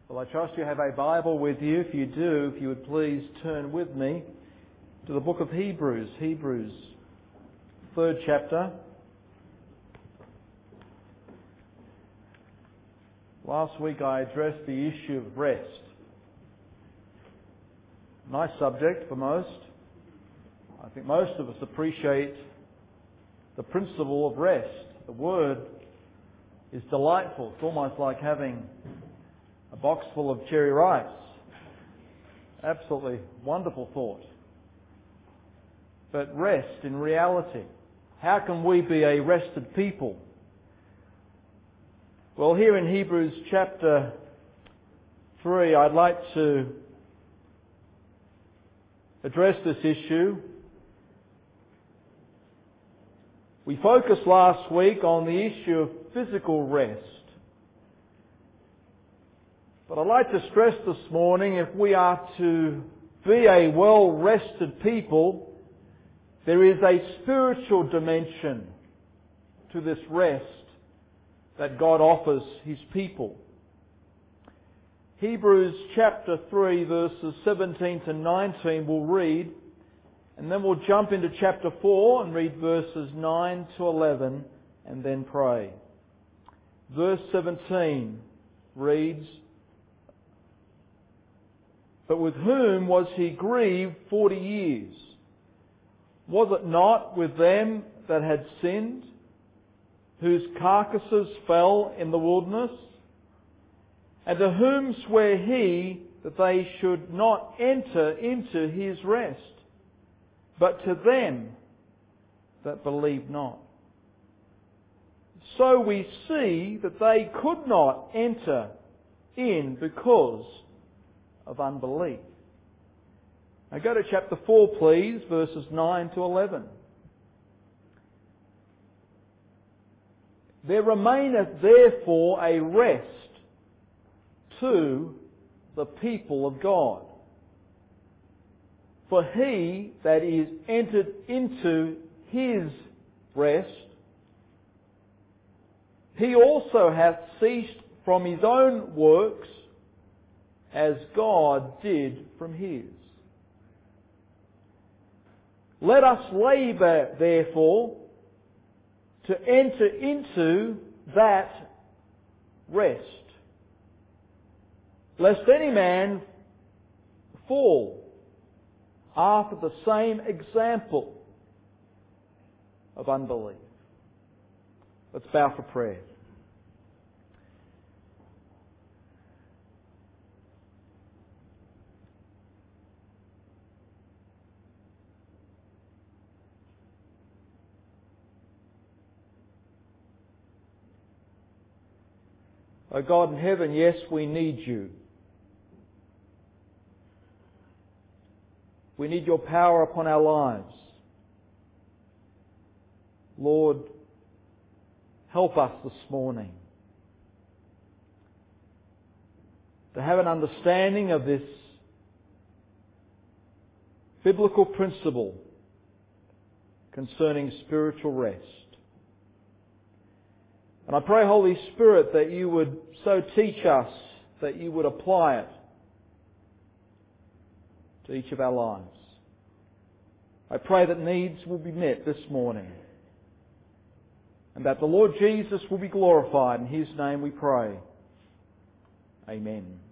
Well, I trust you have a Bible with you. If you do, if you would please turn with me to the book of Hebrews. Hebrews, 3rd chapter. Last week I addressed the issue of rest. Nice subject for most. I think most of us appreciate the principle of rest. The word is delightful. It's almost like having a box full of cherry rice. Absolutely wonderful thought. But rest in reality. How can we be a rested people? Well, here in Hebrews chapter 3, I'd like to address this issue. We focused last week on the issue of physical rest. But I'd like to stress this morning, if we are to be a well-rested people, there is a spiritual dimension to this rest that God offers His people. Hebrews chapter 3 verses 17 to 19 we'll read, and then we'll jump into chapter 4 and read verses 9 to 11 and then pray. Verse 17 reads, "But with whom was He grieved 40 years? Was it not with them that had sinned, whose carcasses fell in the wilderness? And to whom sware He that they should not enter into His rest, but to them that believe not? So we see that they could not enter in because of unbelief." Now go to chapter 4 please, verses 9 to 11. "There remaineth therefore a rest to the people of God. For he that is entered into his rest, he also hath ceased from his own works, as God did from His. Let us labour, therefore, to enter into that rest, lest any man fall after the same example of unbelief." Let's bow for prayer. O God in heaven, yes, we need You. We need Your power upon our lives. Lord, help us this morning to have an understanding of this biblical principle concerning spiritual rest. And I pray, Holy Spirit, that You would so teach us, that You would apply it to each of our lives. I pray that needs will be met this morning, and that the Lord Jesus will be glorified. In His name we pray. Amen.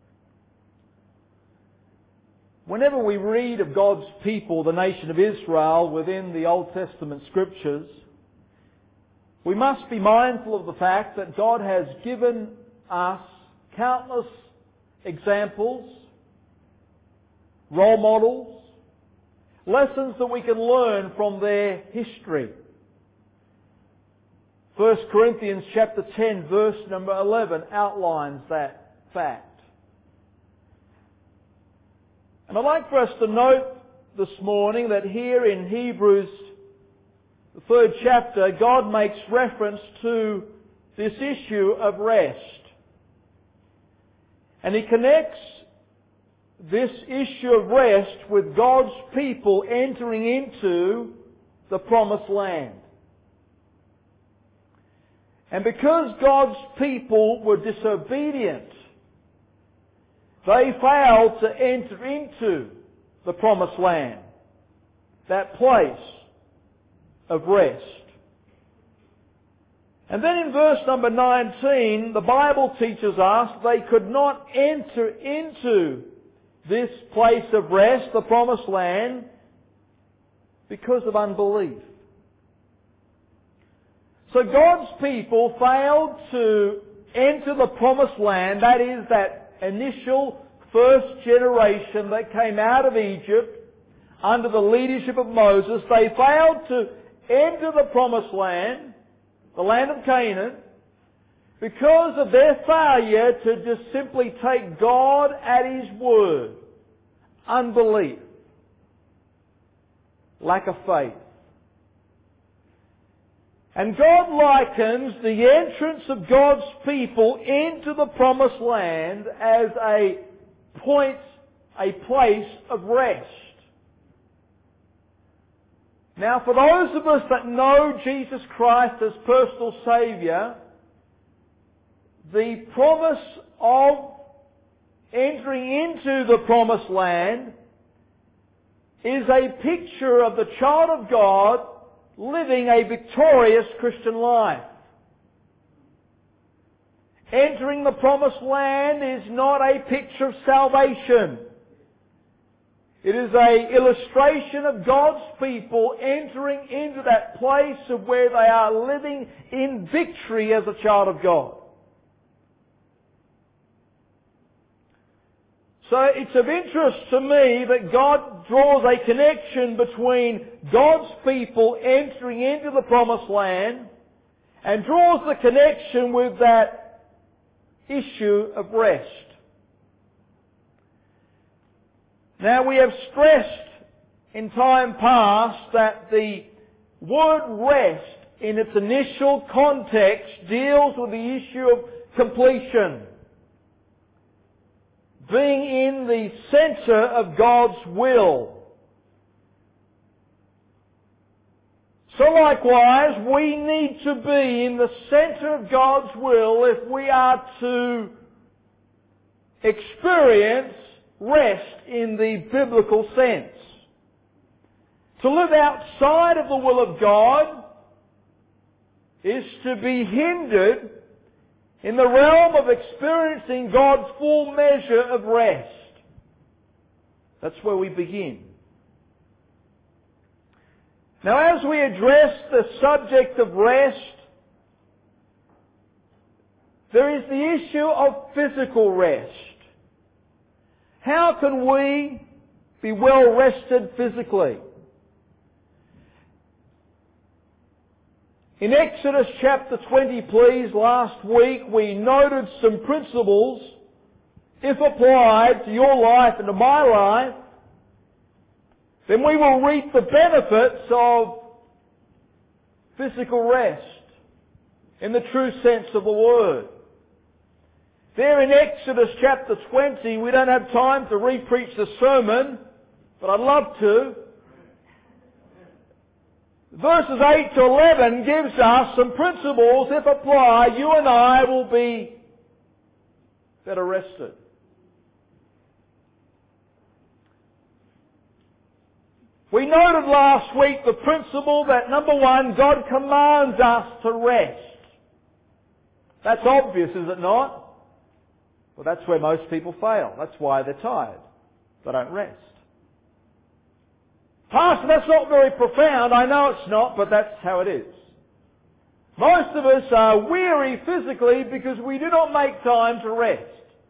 Whenever we read of God's people, the nation of Israel, within the Old Testament Scriptures, we must be mindful of the fact that God has given us countless examples, role models, lessons that we can learn from their history. 1 Corinthians chapter 10 verse number 11 outlines that fact. And I'd like for us to note this morning that here in Hebrews, the 3rd chapter, God makes reference to this issue of rest. And He connects this issue of rest with God's people entering into the promised land. And because God's people were disobedient They failed to enter into the promised land, that place of rest. And then in verse number 19, the Bible teaches us they could not enter into this place of rest, the promised land, because of unbelief. So God's people failed to enter the promised land, that is, that initial first generation that came out of Egypt under the leadership of Moses. They failed to enter the promised land, the land of Canaan, because of their failure to just simply take God at His word. Unbelief. Lack of faith. And God likens the entrance of God's people into the promised land as a place of rest. Now, for those of us that know Jesus Christ as personal Saviour, the promise of entering into the promised land is a picture of the child of God living a victorious Christian life. Entering the promised land is not a picture of salvation. It is an illustration of God's people entering into that place of where they are living in victory as a child of God. So it's of interest to me that God draws a connection between God's people entering into the promised land and draws the connection with that issue of rest. Now, we have stressed in time past that the word rest in its initial context deals with the issue of completion. Being in the centre of God's will. So likewise, we need to be in the centre of God's will if we are to experience rest in the biblical sense. To live outside of the will of God is to be hindered in the realm of experiencing God's full measure of rest. That's where we begin. Now, as we address the subject of rest, there is the issue of physical rest. How can we be well rested physically? In Exodus chapter 20, please, last week we noted some principles, if applied to your life and to my life, then we will reap the benefits of physical rest in the true sense of the word. There in Exodus chapter 20, we don't have time to re-preach the sermon, but I'd love to. Verses 8 to 11 gives us some principles, if applied, you and I will be better rested. We noted last week the principle that, number one, God commands us to rest. That's obvious, is it not? Well, that's where most people fail. That's why they're tired. They don't rest. Pastor, that's not very profound. I know it's not, but that's how it is. Most of us are weary physically because we do not make time to rest.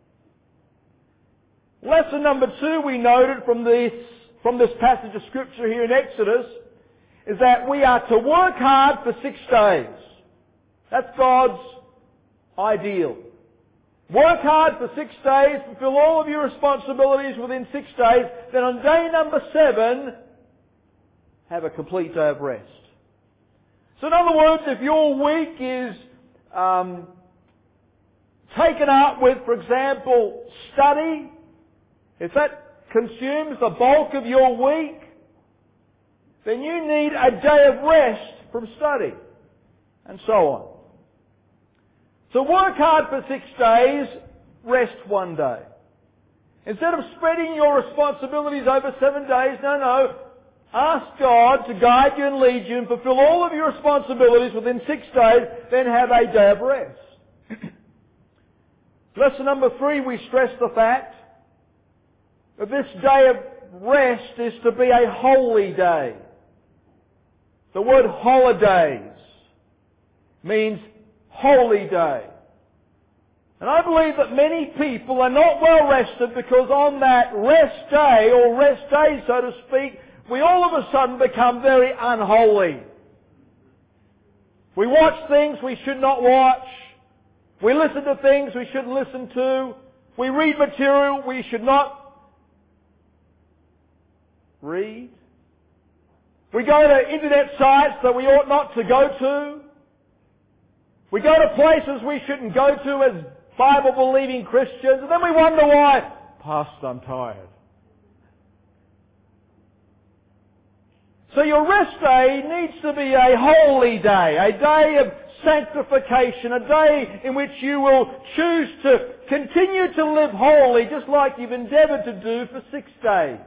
Lesson number 2 we noted from this passage of Scripture here in Exodus is that we are to work hard for 6 days. That's God's ideal. Work hard for 6 days, fulfill all of your responsibilities within 6 days, then on day number 7, have a complete day of rest. So in other words, if your week is taken up with, for example, study, if that consumes the bulk of your week, then you need a day of rest from study, and so on. So work hard for 6 days, rest 1 day. Instead of spreading your responsibilities over 7 days, no. Ask God to guide you and lead you and fulfill all of your responsibilities within 6 days, then have a day of rest. Lesson number 3, we stress the fact that this day of rest is to be a holy day. The word holidays means holy day. And I believe that many people are not well rested because on that rest day, or rest day so to speak, we all of a sudden become very unholy. We watch things we should not watch. We listen to things we shouldn't listen to. We read material we should not read. We go to internet sites that we ought not to go to. We go to places we shouldn't go to as Bible-believing Christians, and then we wonder why. Pastor, I'm tired. So your rest day needs to be a holy day, a day of sanctification, a day in which you will choose to continue to live holy just like you've endeavoured to do for 6 days.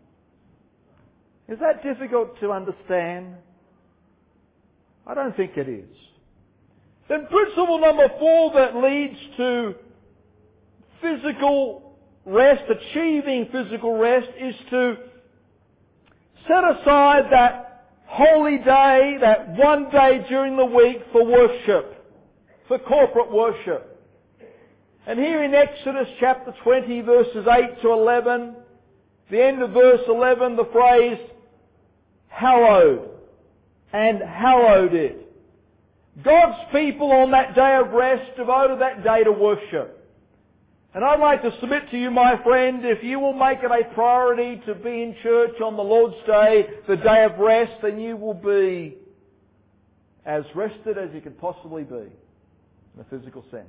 Is that difficult to understand? I don't think it is. Then principle number 4 that leads to physical rest, achieving physical rest, is to set aside that holy day, that one day during the week for worship, for corporate worship. And here in Exodus chapter 20 verses 8 to 11, the end of verse 11, the phrase, hallowed, and hallowed it. God's people on that day of rest devoted that day to worship. And I'd like to submit to you, my friend, if you will make it a priority to be in church on the Lord's Day, the day of rest, then you will be as rested as you could possibly be, in a physical sense.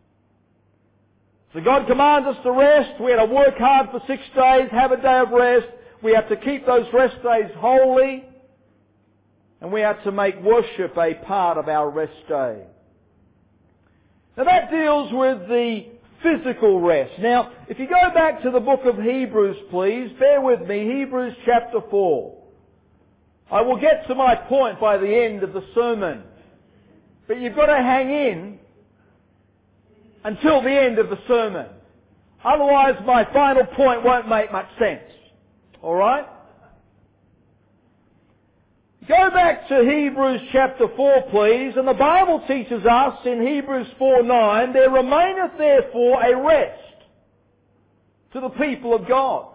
So God commands us to rest. We have to work hard for 6 days, have a day of rest. We have to keep those rest days holy. And we have to make worship a part of our rest day. Now that deals with the physical rest. Now, if you go back to the book of Hebrews, please, bear with me, Hebrews chapter 4. I will get to my point by the end of the sermon. But you've got to hang in until the end of the sermon. Otherwise my final point won't make much sense. Alright? Go back to Hebrews chapter 4, please, and the Bible teaches us in Hebrews 4:9, there remaineth therefore a rest to the people of God.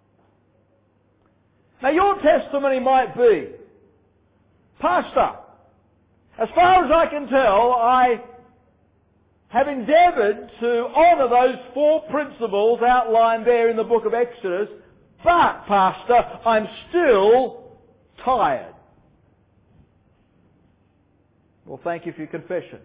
Now your testimony might be, Pastor, as far as I can tell, I have endeavoured to honour those 4 principles outlined there in the book of Exodus, but, Pastor, I'm still tired. Well, thank you for your confession.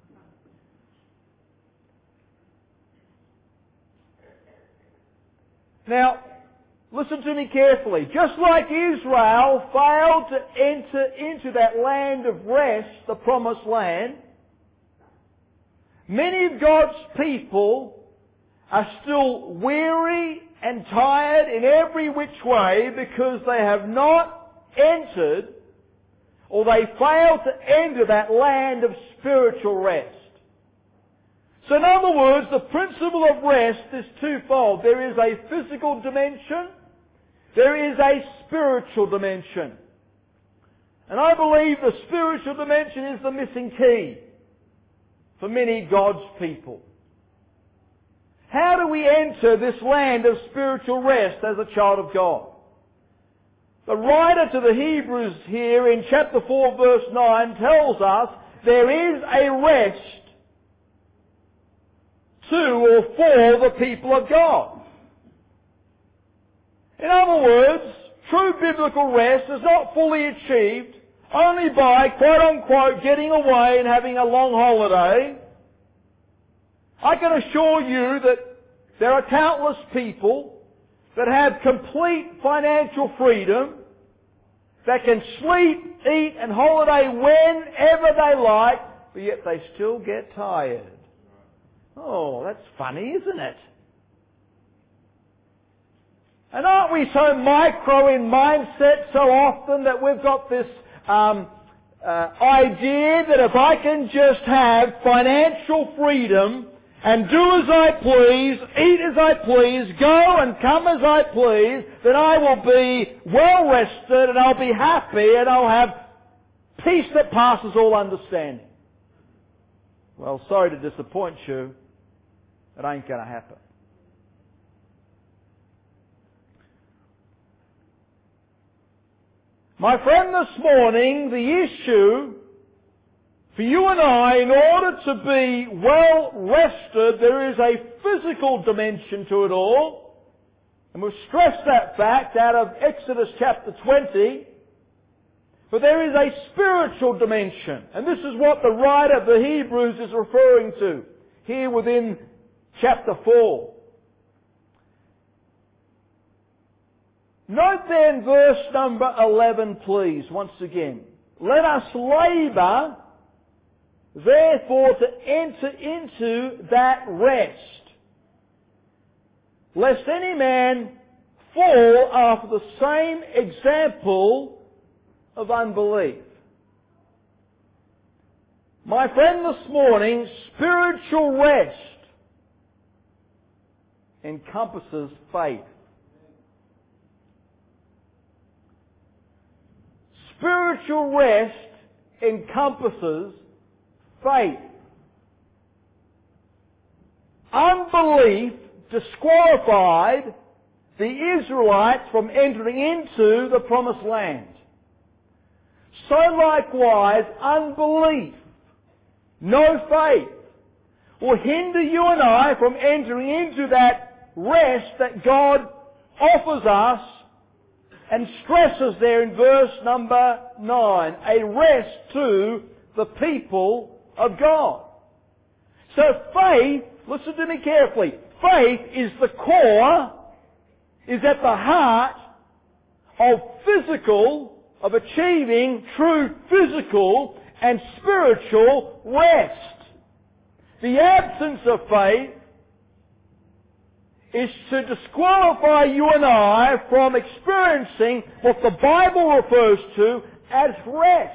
Now, listen to me carefully. Just like Israel failed to enter into that land of rest, the promised land, many of God's people are still weary and tired in every which way because they have not entered, or they fail to enter that land of spiritual rest. So in other words, the principle of rest is twofold. There is a physical dimension, there is a spiritual dimension. And I believe the spiritual dimension is the missing key for many God's people. How do we enter this land of spiritual rest as a child of God? The writer to the Hebrews here in chapter 4 verse 9 tells us there is a rest to or for the people of God. In other words, true biblical rest is not fully achieved only by, quote unquote, getting away and having a long holiday. I can assure you that there are countless people that have complete financial freedom, that can sleep, eat and holiday whenever they like, but yet they still get tired. Oh, that's funny, isn't it? And aren't we so micro in mindset so often that we've got this idea that if I can just have financial freedom and do as I please, eat as I please, go and come as I please, then I will be well rested and I'll be happy and I'll have peace that passes all understanding. Well, sorry to disappoint you, it ain't going to happen. My friend, this morning, the issue for you and I, in order to be well rested, there is a physical dimension to it all. And we've stressed that fact out of Exodus chapter 20. But there is a spiritual dimension. And this is what the writer of the Hebrews is referring to here within chapter 4. Note then verse number 11, please, once again. Let us labour, therefore, to enter into that rest, lest any man fall after the same example of unbelief. My friend, this morning, spiritual rest encompasses faith. Spiritual rest encompasses faith. Unbelief disqualified the Israelites from entering into the promised land. So likewise, unbelief, no faith, will hinder you and I from entering into that rest that God offers us and stresses there in verse number 9, a rest to the people of God. So faith, listen to me carefully, faith is the core, is at the heart of achieving true physical and spiritual rest. The absence of faith is to disqualify you and I from experiencing what the Bible refers to as rest.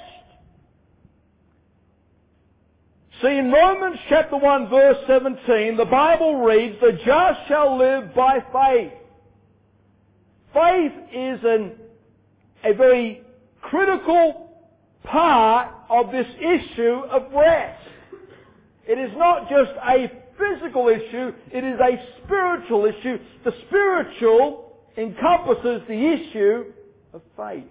See, in Romans chapter 1 verse 17, the Bible reads, "The just shall live by faith." Faith is a very critical part of this issue of rest. It is not just a physical issue, it is a spiritual issue. The spiritual encompasses the issue of faith.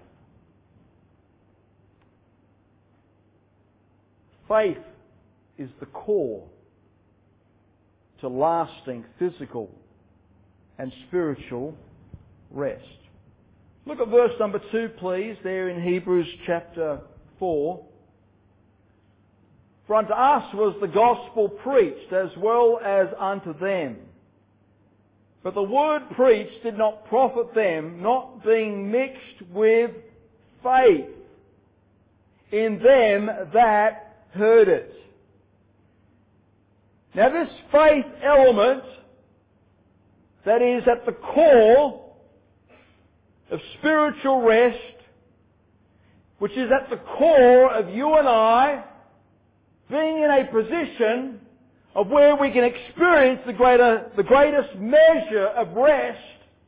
Faith is the core to lasting physical and spiritual rest. Look at verse number 2, please, there in Hebrews chapter 4. "For unto us was the gospel preached as well as unto them. But the word preached did not profit them, not being mixed with faith in them that heard it." Now this faith element that is at the core of spiritual rest, which is at the core of you and I being in a position of where we can experience the greatest measure of rest,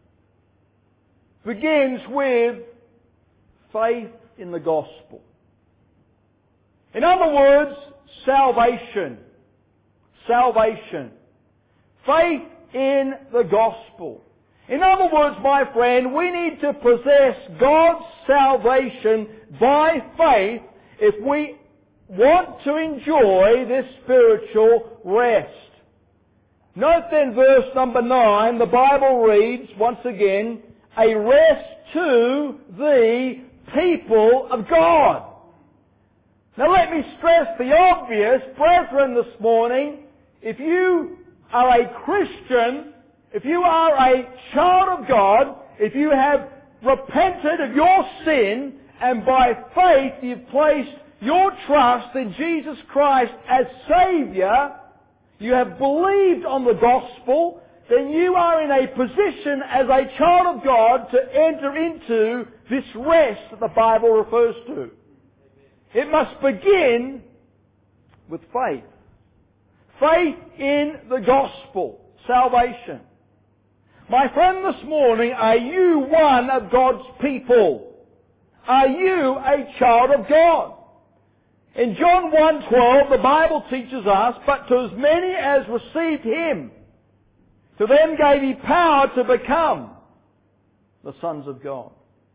begins with faith in the gospel. In other words, salvation. Salvation. Faith in the gospel. In other words, my friend, we need to possess God's salvation by faith if we want to enjoy this spiritual rest. Note then verse number 9, the Bible reads, once again, "A rest to the people of God." Now let me stress the obvious, brethren, this morning. If you are a Christian, if you are a child of God, if you have repented of your sin and by faith you've placed your trust in Jesus Christ as Saviour, you have believed on the gospel, then you are in a position as a child of God to enter into this rest that the Bible refers to. It must begin with faith. Faith in the gospel, salvation. My friend, this morning, are you one of God's people? Are you a child of God? In John 1:12, the Bible teaches us, "But to as many as received Him, to them gave He power to become the sons of God."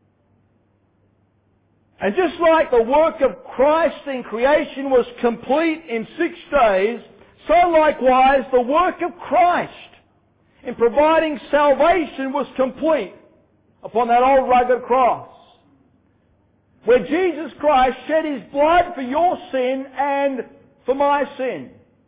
And just like the work of Christ in creation was complete in 6 days, so likewise the work of Christ in providing salvation was complete upon that old rugged cross, where Jesus Christ shed His blood for your sin and for my sin.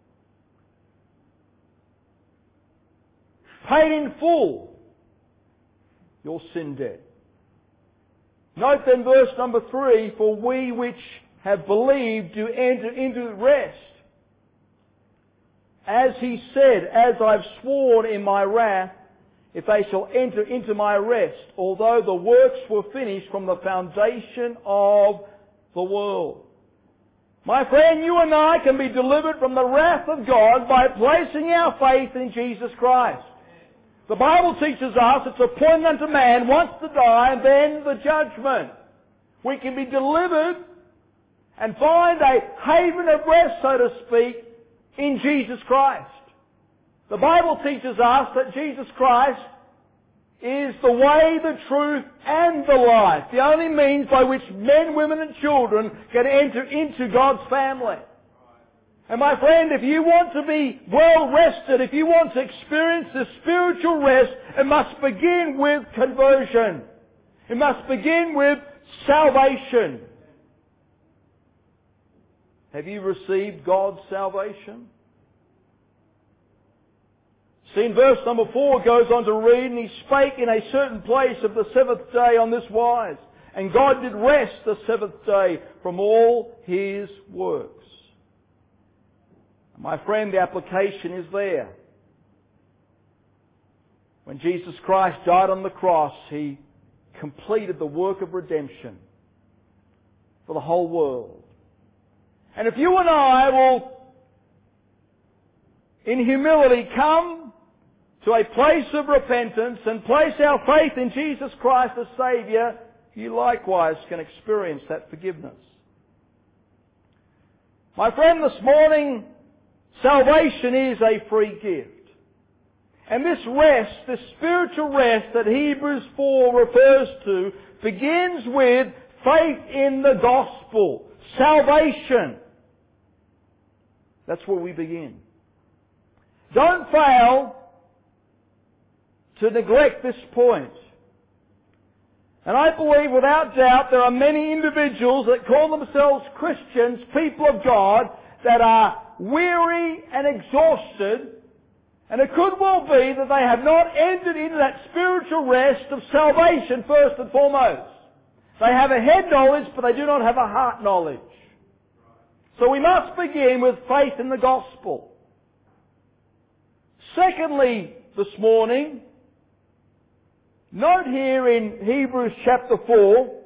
Paid in full your sin debt. Note then verse number 3, "For we which have believed do enter into rest. As He said, as I've sworn in my wrath, if they shall enter into my rest, although the works were finished from the foundation of the world." My friend, you and I can be delivered from the wrath of God by placing our faith in Jesus Christ. The Bible teaches us it's appointed unto man once to die and then the judgment. We can be delivered and find a haven of rest, so to speak, in Jesus Christ. The Bible teaches us that Jesus Christ is the way, the truth, and the life. The only means by which men, women and children can enter into God's family. And my friend, if you want to be well rested, if you want to experience the spiritual rest, it must begin with conversion. It must begin with salvation. Have you received God's salvation? See, in verse number 4 goes on to read, "And He spake in a certain place of the 7th day on this wise. And God did rest the 7th day from all His works." My friend, the application is there. When Jesus Christ died on the cross, He completed the work of redemption for the whole world. And if you and I will, in humility, come to a place of repentance and place our faith in Jesus Christ as Saviour, you likewise can experience that forgiveness. My friend, this morning, salvation is a free gift. And this rest, this spiritual rest that Hebrews 4 refers to, begins with faith in the gospel, salvation. That's where we begin. Don't fail to neglect this point. And I believe without doubt there are many individuals that call themselves Christians, people of God, that are weary and exhausted, and it could well be that they have not entered into that spiritual rest of salvation first and foremost. They have a head knowledge, but they do not have a heart knowledge. So we must begin with faith in the gospel. Secondly, this morning, note here in Hebrews chapter 4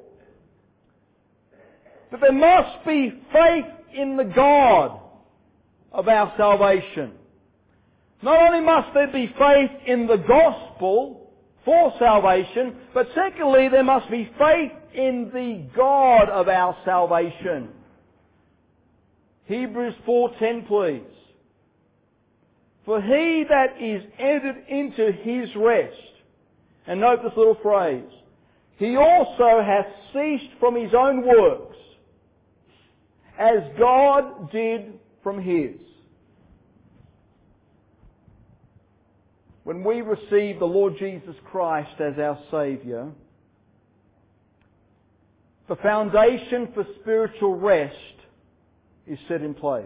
that there must be faith in the God of our salvation. Not only must there be faith in the gospel for salvation, but secondly, there must be faith in the God of our salvation. Hebrews 4:10, please. "For he that is entered into his rest," and note this little phrase, "he also hath ceased from his own works, as God did from his." When we receive the Lord Jesus Christ as our Saviour, the foundation for spiritual rest is set in place.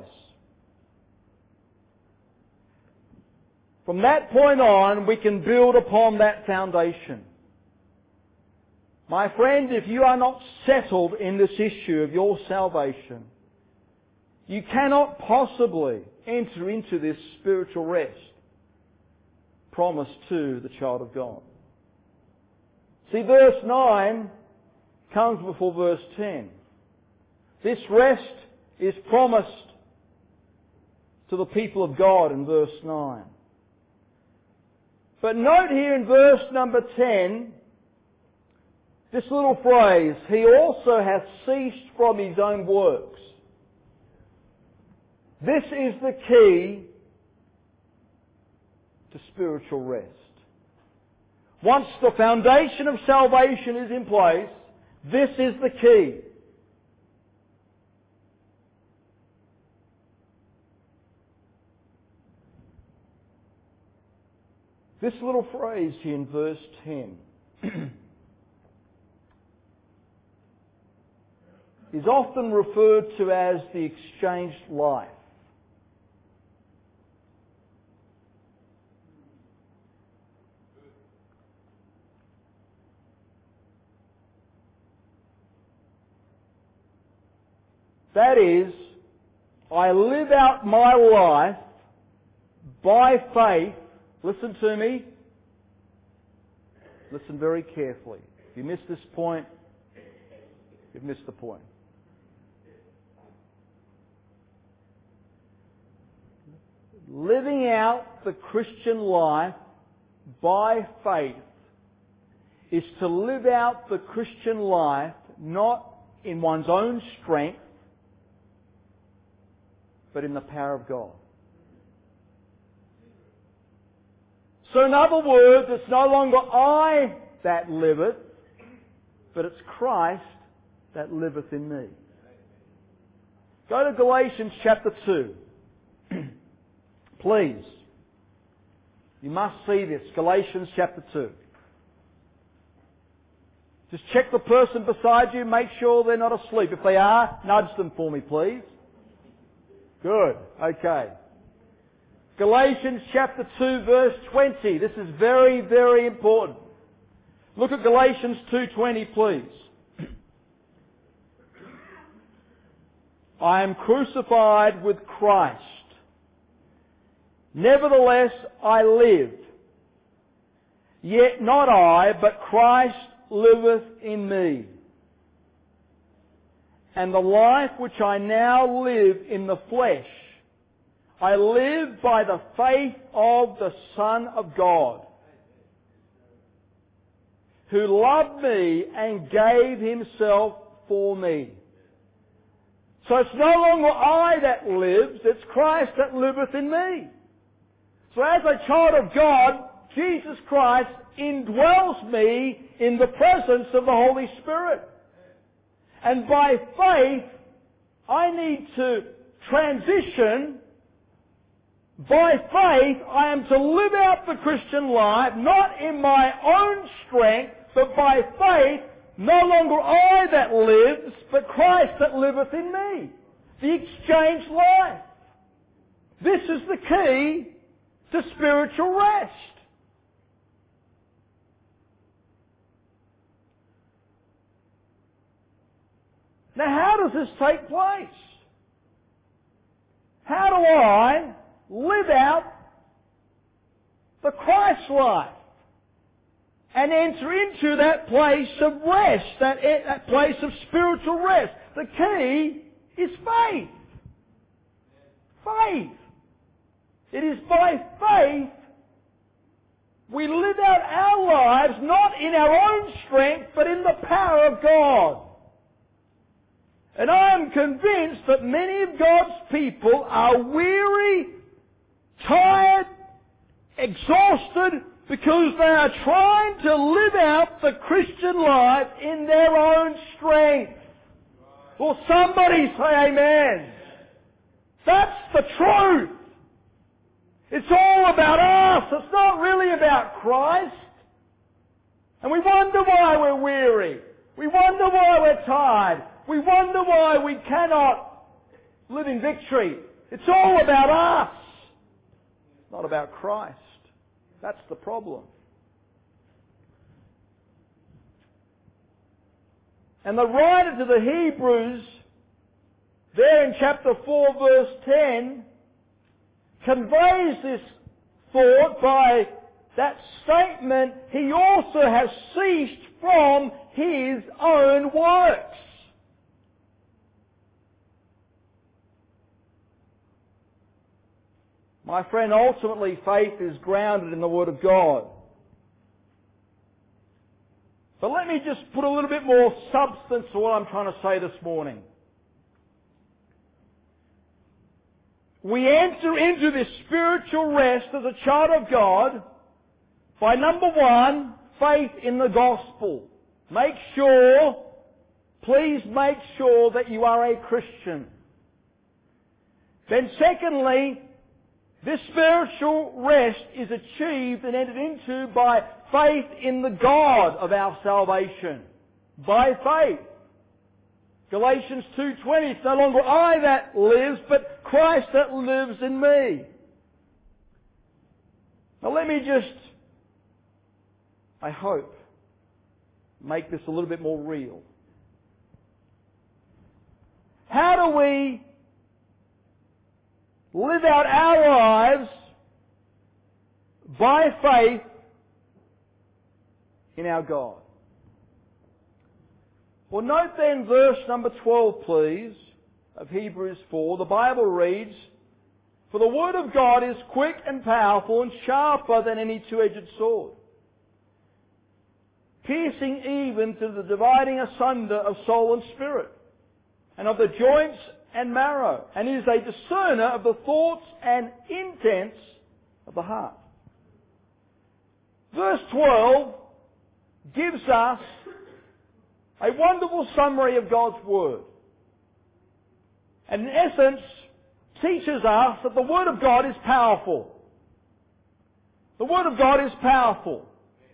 From that point on, we can build upon that foundation. My friend, if you are not settled in this issue of your salvation, you cannot possibly enter into this spiritual rest. promised to the child of God. See, verse 9 comes before verse 10. This rest is promised to the people of God in verse 9. But note here in verse number 10, this little phrase, He also hath ceased from His own works. This is the key to spiritual rest. Once the foundation of salvation is in place, this is the key. This little phrase here in verse 10 is often referred to as the exchanged life. That is, I live out my life by faith. Listen to me. Listen very carefully. If you miss this point, you've missed the point. Living out the Christian life by faith is to live out the Christian life not in one's own strength, but in the power of God. So in other words, it's no longer I that liveth, but it's Christ that liveth in me. Go to Galatians chapter 2. Please. You must see this. Galatians chapter 2. Just check the person beside you, make sure they're not asleep. If they are, nudge them for me, please. Good. Okay. Galatians chapter 2 verse 20. This is very, very important. Look at Galatians 2:20, please. I am crucified with Christ. Nevertheless I live. Yet not I, but Christ liveth in me. And the life which I now live in the flesh, I live by the faith of the Son of God, who loved me and gave Himself for me. So it's no longer I that lives, it's Christ that liveth in me. So as a child of God, Jesus Christ indwells me in the presence of the Holy Spirit. And by faith, I need to transition. By faith, I am to live out the Christian life, not in my own strength, but by faith, no longer I that lives, but Christ that liveth in me. The exchanged life. This is the key to spiritual rest. Now, how does this take place? How do I live out the Christ life and enter into that place of rest, that place of spiritual rest? The key is faith. Faith. It is by faith we live out our lives not in our own strength, but in the power of God. And I am convinced that many of God's people are weary, tired, exhausted, because they are trying to live out the Christian life in their own strength. Will somebody say amen? That's the truth. It's all about us. It's not really about Christ. And we wonder why we're weary. We wonder why we're tired. We wonder why we cannot live in victory. It's all about us. It's not about Christ. That's the problem. And the writer to the Hebrews, there in chapter 4 verse 10, conveys this thought by that statement, he also has ceased from his own works. My friend, ultimately faith is grounded in the Word of God. But let me just put a little bit more substance to what I'm trying to say this morning. We enter into this spiritual rest as a child of God by, number one, faith in the gospel. Please make sure that you are a Christian. Then secondly, this spiritual rest is achieved and entered into by faith in the God of our salvation. By faith. Galatians 2:20, it's no longer I that lives, but Christ that lives in me. Now let me just, I hope, make this a little bit more real. How do we live out our lives by faith in our God? Well, note then verse number 12, please, of Hebrews 4. The Bible reads, "For the Word of God is quick and powerful and sharper than any two-edged sword, piercing even to the dividing asunder of soul and spirit, and of the joints and marrow, and is a discerner of the thoughts and intents of the heart." Verse 12 gives us a wonderful summary of God's Word. And in essence, teaches us that the Word of God is powerful. The Word of God is powerful.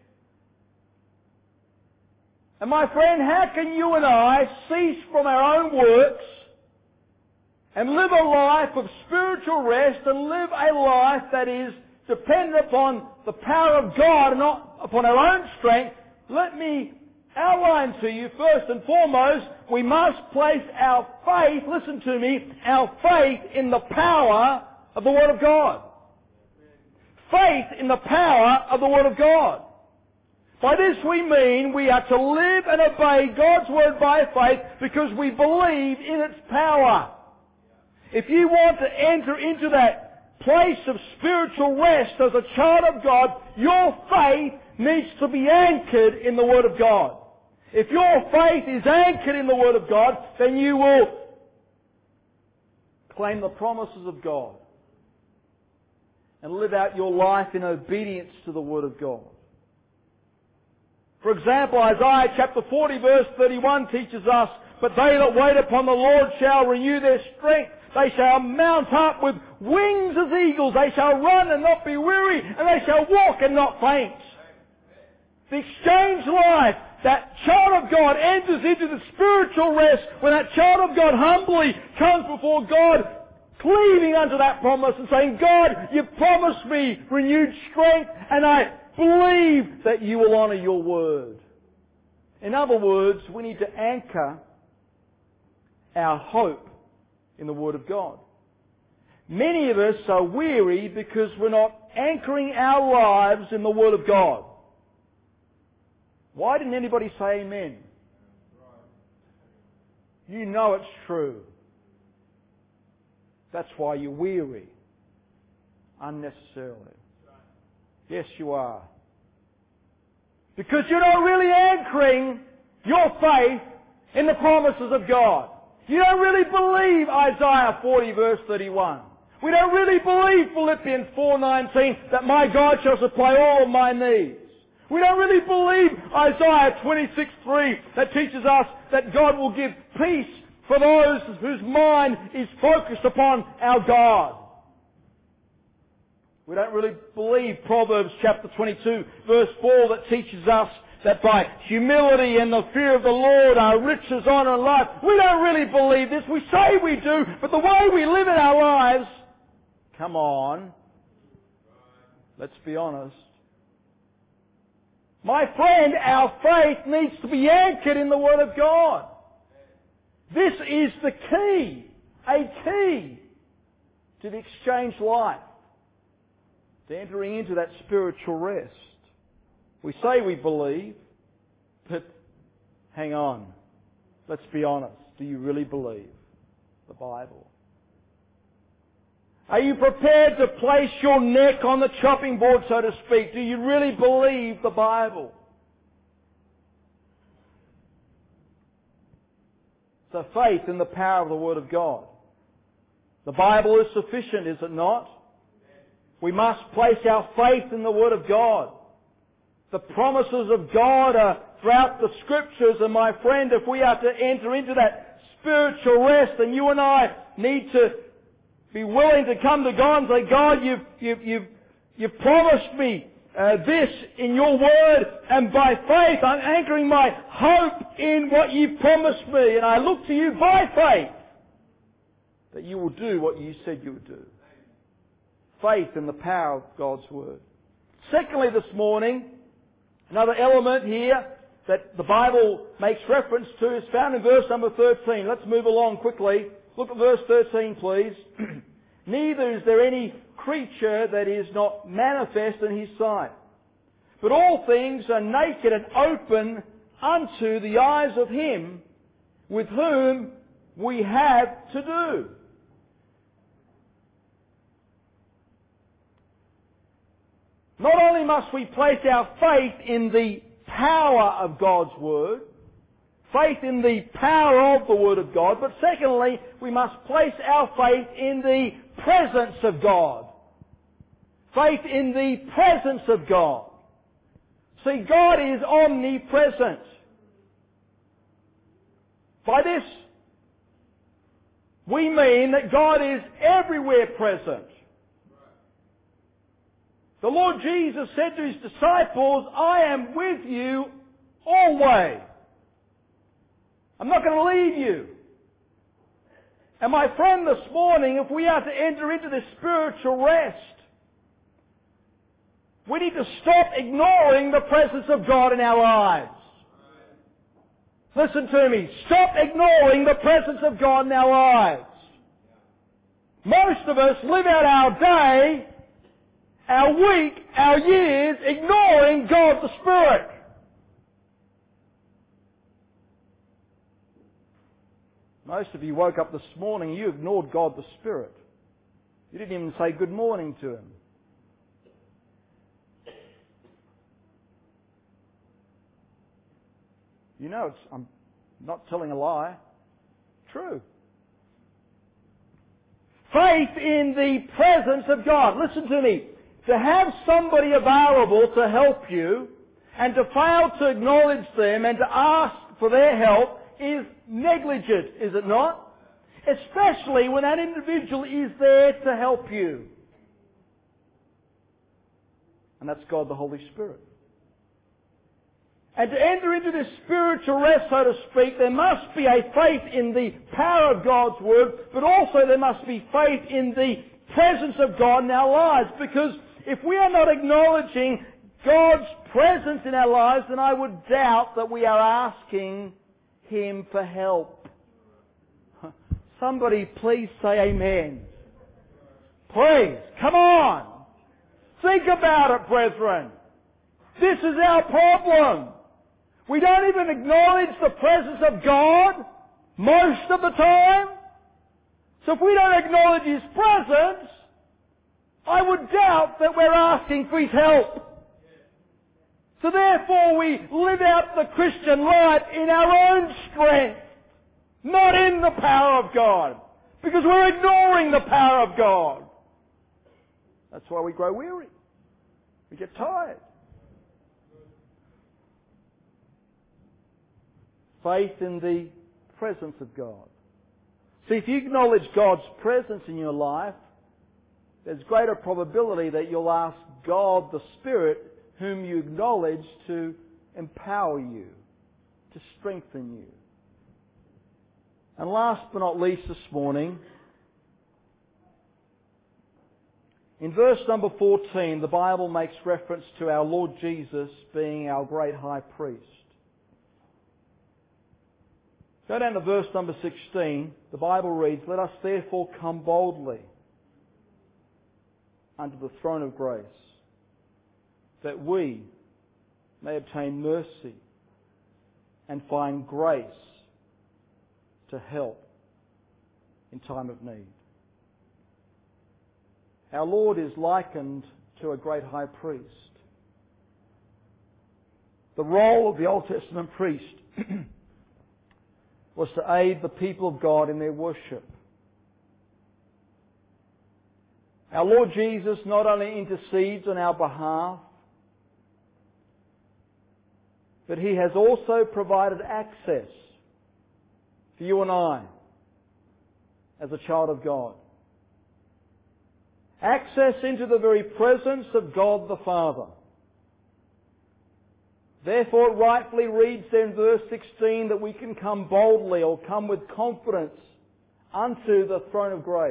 And my friend, how can you and I cease from our own works and live a life of spiritual rest and live a life that is dependent upon the power of God and not upon our own strength? Let me outline to you, first and foremost, we must place our faith, listen to me, our faith in the power of the Word of God. Faith in the power of the Word of God. By this we mean we are to live and obey God's Word by faith because we believe in its power. If you want to enter into that place of spiritual rest as a child of God, your faith needs to be anchored in the Word of God. If your faith is anchored in the Word of God, then you will claim the promises of God and live out your life in obedience to the Word of God. For example, Isaiah chapter 40 verse 31 teaches us, "But they that wait upon the Lord shall renew their strength. They shall mount up with wings as eagles. They shall run and not be weary, and they shall walk and not faint." The exchange life, that child of God enters into the spiritual rest when that child of God humbly comes before God, cleaving unto that promise and saying, "God, you've promised me renewed strength, and I believe that you will honour your word." In other words, we need to anchor our hope in the Word of God. Many of us are weary because we're not anchoring our lives in the Word of God. Why didn't anybody say amen? You know it's true. That's why you're weary. Unnecessarily. Yes, you are. Because you're not really anchoring your faith in the promises of God. You don't really believe Isaiah 40 verse 31. We don't really believe Philippians 4:19 that my God shall supply all of my needs. We don't really believe Isaiah 26:3 that teaches us that God will give peace for those whose mind is focused upon our God. We don't really believe Proverbs chapter 22 verse 4 that teaches us that by humility and the fear of the Lord are riches, honour and life. We don't really believe this. We say we do, but the way we live in our lives, come on, let's be honest. My friend, our faith needs to be anchored in the Word of God. This is the key, a key to the exchange life. to entering into that spiritual rest. We say we believe, but hang on. Let's be honest. Do you really believe the Bible? Are you prepared to place your neck on the chopping board, so to speak? Do you really believe the Bible? So faith in the power of the Word of God. The Bible is sufficient, is it not? We must place our faith in the Word of God. The promises of God are throughout the Scriptures, and my friend, if we are to enter into that spiritual rest, then you and I need to be willing to come to God and say, God, you've promised me this in your Word, and by faith I'm anchoring my hope in what you've promised me, and I look to you by faith that you will do what you said you would do. Faith in the power of God's Word. Secondly, this morning, another element here that the Bible makes reference to is found in verse number 13. Let's move along quickly. Look at verse 13, please. Neither is there any creature that is not manifest in His sight, but all things are naked and open unto the eyes of Him with whom we have to do. Not only must we place our faith in the power of God's Word, faith in the power of the Word of God, but secondly, we must place our faith in the presence of God. Faith in the presence of God. See, God is omnipresent. By this, we mean that God is everywhere present. The Lord Jesus said to His disciples, I am with you always. I'm not going to leave you. And my friend, this morning, if we are to enter into this spiritual rest, we need to stop ignoring the presence of God in our lives. Listen to me. Stop ignoring the presence of God in our lives. Most of us live out our day, our week, our years, ignoring God the Spirit. Most of you woke up this morning, you ignored God the Spirit. You didn't even say good morning to Him. You know, I'm not telling a lie. True. Faith in the presence of God. Listen to me. To have somebody available to help you and to fail to acknowledge them and to ask for their help is negligent, is it not? Especially when that individual is there to help you. And that's God the Holy Spirit. And to enter into this spiritual rest, so to speak, there must be a faith in the power of God's Word, but also there must be faith in the presence of God in our lives. Because if we are not acknowledging God's presence in our lives, then I would doubt that we are asking Him for help. Somebody please say amen. Please, come on. Think about it, brethren. This is our problem. We don't even acknowledge the presence of God most of the time. So if we don't acknowledge His presence, I would doubt that we're asking for His help. So therefore we live out the Christian life in our own strength, not in the power of God, because we're ignoring the power of God. That's why we grow weary. We get tired. Faith in the presence of God. See, if you acknowledge God's presence in your life, there's greater probability that you'll ask God the Spirit whom you acknowledge to empower you, to strengthen you. And last but not least this morning, in verse number 14, the Bible makes reference to our Lord Jesus being our great high priest. Go down to verse number 16. The Bible reads, "Let us therefore come boldly under the throne of grace, that we may obtain mercy and find grace to help in time of need. Our Lord is likened to a great high priest. The role of the Old Testament priest was to aid the people of God in their worship. Our Lord Jesus not only intercedes on our behalf, but He has also provided access for you and I as a child of God. Access into the very presence of God the Father. Therefore, it rightfully reads there in verse 16 that we can come boldly or come with confidence unto the throne of grace.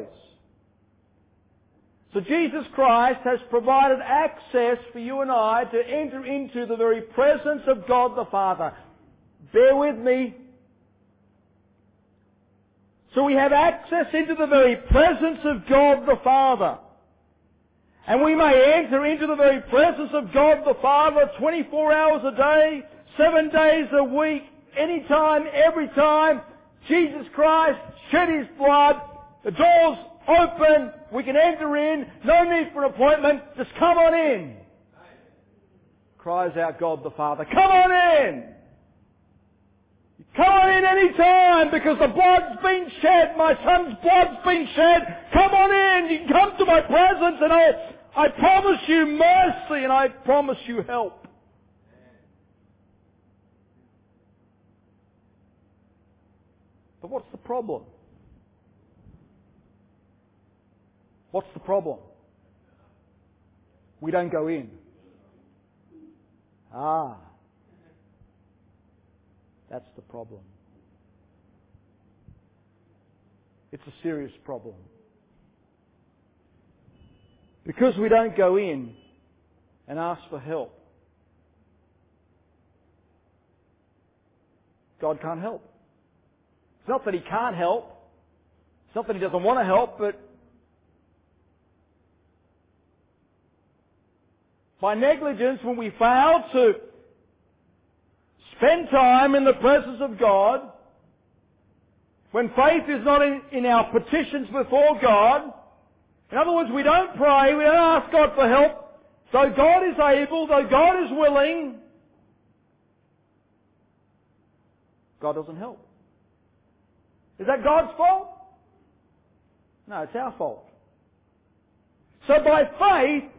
So Jesus Christ has provided access for you and I to enter into the very presence of God the Father. Bear with me. So we have access into the very presence of God the Father. And we may enter into the very presence of God the Father 24 hours a day, 7 days a week, anytime, every time. Jesus Christ shed His blood. The door's open. We can enter in. No need for an appointment. Just come on in. Cries out God the Father. Come on in. Come on in any time because the blood's been shed. My son's blood's been shed. Come on in. You can come to my presence and I promise you mercy and I promise you help. But what's the problem? What's the problem? We don't go in. That's the problem. It's a serious problem. Because we don't go in and ask for help, God can't help. It's not that He can't help. It's not that He doesn't want to help, but by negligence, when we fail to spend time in the presence of God, when faith is not in our petitions before God, in other words, we don't pray, we don't ask God for help, though God is able, though God is willing, God doesn't help. Is that God's fault? No, it's our fault. So by faith,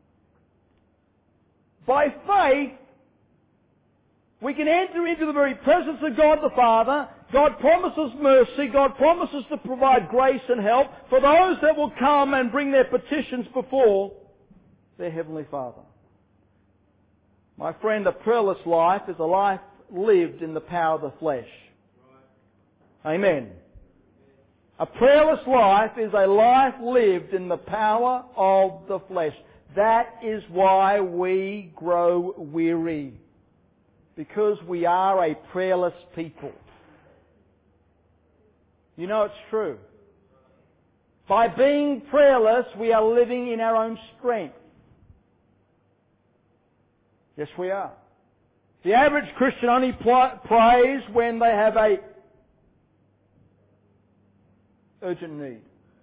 we can enter into the very presence of God the Father. God promises mercy. God promises to provide grace and help for those that will come and bring their petitions before their Heavenly Father. My friend, a prayerless life is a life lived in the power of the flesh. Amen. A prayerless life is a life lived in the power of the flesh. That is why we grow weary. Because we are a prayerless people. You know it's true. By being prayerless, we are living in our own strength. Yes, we are. The average Christian only prays when they have a urgent need.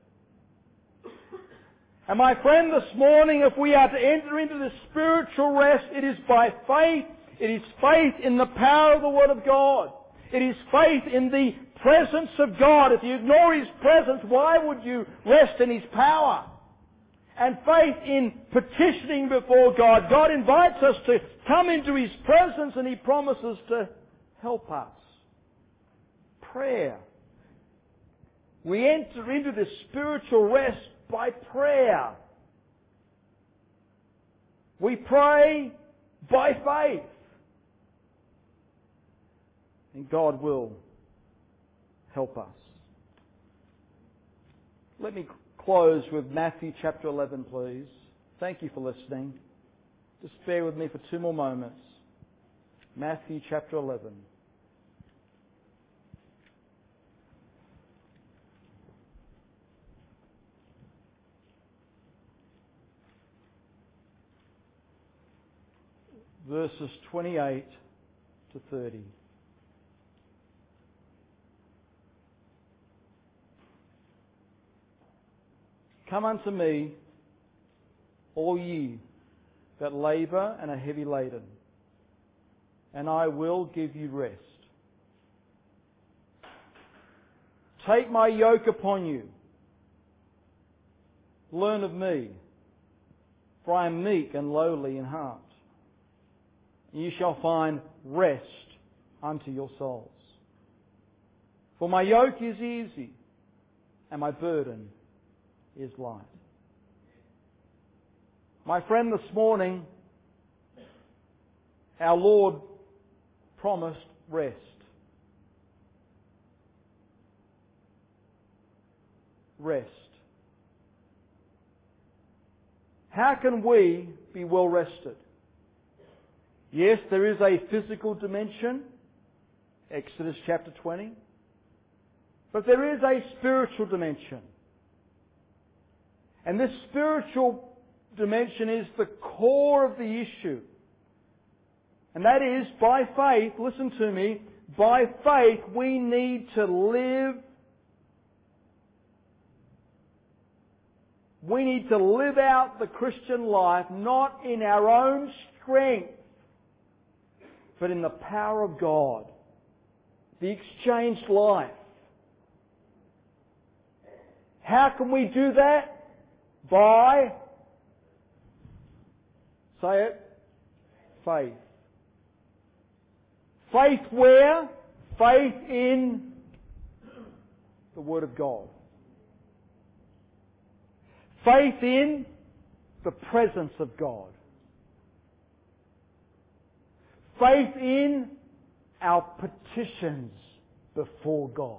And my friend, this morning, if we are to enter into the spiritual rest, it is by faith. It is faith in the power of the Word of God. It is faith in the presence of God. If you ignore His presence, why would you rest in His power? And faith in petitioning before God. God invites us to come into His presence and He promises to help us. Prayer. We enter into this spiritual rest by prayer. We pray by faith. And God will help us. Let me close with Matthew chapter 11, please. Thank you for listening. Just bear with me for 2 more moments. Matthew chapter 11. verses 28 to 30. Come unto me, all ye that labour and are heavy laden, and I will give you rest. Take my yoke upon you. Learn of me, for I am meek and lowly in heart, and you shall find rest unto your souls. For my yoke is easy, and my burden is light. My friend, this morning, our Lord promised rest. Rest. How can we be well rested? Yes, there is a physical dimension, Exodus chapter 20, but there is a spiritual dimension. And this spiritual dimension is the core of the issue. And that is, by faith, listen to me, by faith we need to live. We need to live out the Christian life not in our own strength, but in the power of God. The exchanged life. How can we do that? By, say it, faith. Faith where? Faith in the Word of God. Faith in the presence of God. Faith in our petitions before God.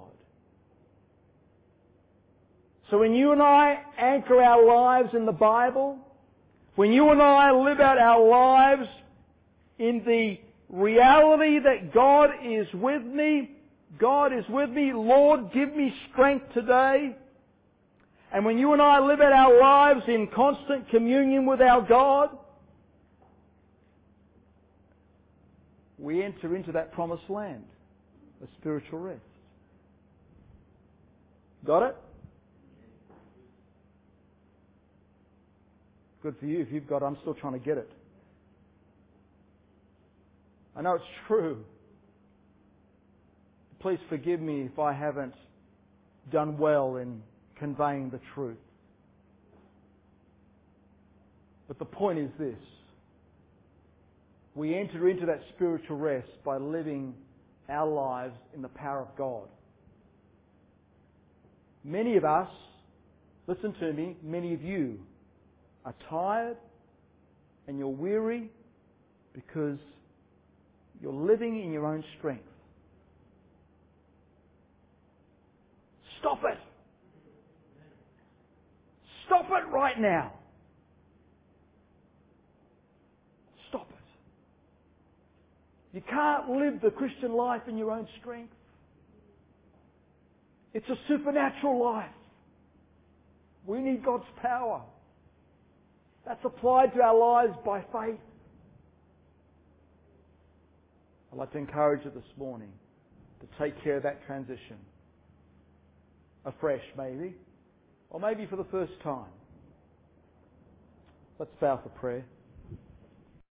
So when you and I anchor our lives in the Bible, when you and I live out our lives in the reality that God is with me, Lord, give me strength today. And when you and I live out our lives in constant communion with our God, we enter into that promised land, a spiritual rest. Got it? Good for you if you've got it. I'm still trying to get it. I know it's true. Please forgive me if I haven't done well in conveying the truth. But the point is this. We enter into that spiritual rest by living our lives in the power of God. Many of us, listen to me, many of you are tired and you're weary because you're living in your own strength. Stop it! Stop it right now! Stop it. You can't live the Christian life in your own strength. It's a supernatural life. We need God's power. That's applied to our lives by faith. I'd like to encourage you this morning to take care of that transition. Afresh, maybe. Or maybe for the first time. Let's bow for prayer.